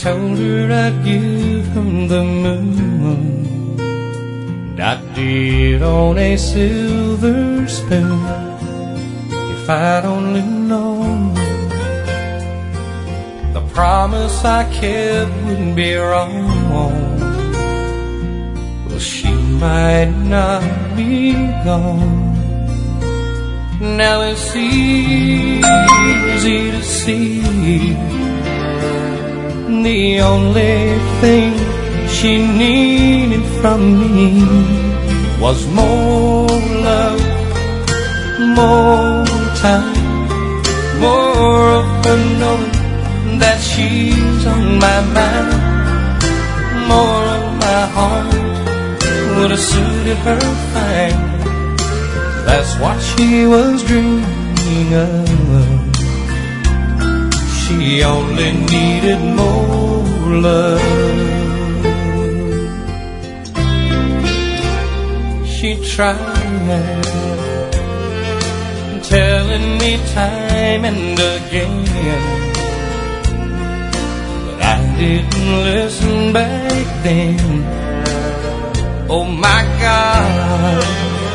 told her I'd give her the moon, and I'd do it on a silver spoon. If I'd only known the promise I kept wouldn't be wrong, well, she might not be gone. Now it's easy to see the only thing she needed from me was more love, more time, more of her knowing that she's on my mind. More of my heart would have suited her fine. That's what she was dreaming of. She only needed more love. She tried, telling me time and again, but I didn't listen back then. Oh my God,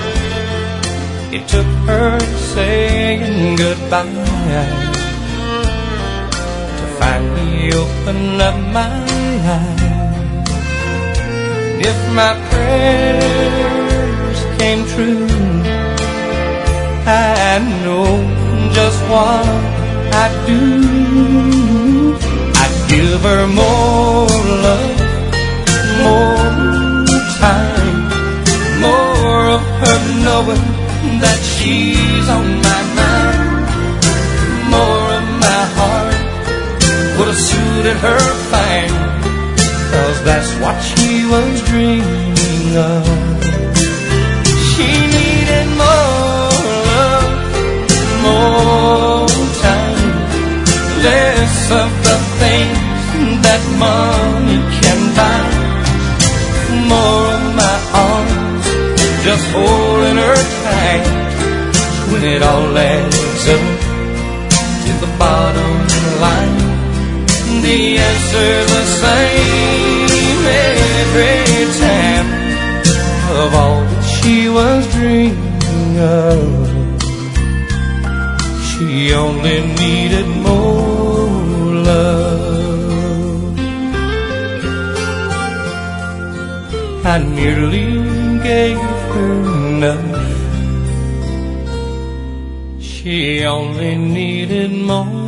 it took her saying goodbye to finally open up my eyes. If my prayers came true, I know just what I'd do. I'd give her more love, more time, more of her knowing that she's on my mind. More of my heart would have suited her fine, 'cause that's what she was dreaming of. She needed more love, more time, less of the things that money can buy. More of my arms just holding her tight. When it all adds up to the bottom line, the answer's the same every time. Of all that she was dreaming of, she only needed more love. I nearly gave her enough. She only needed more.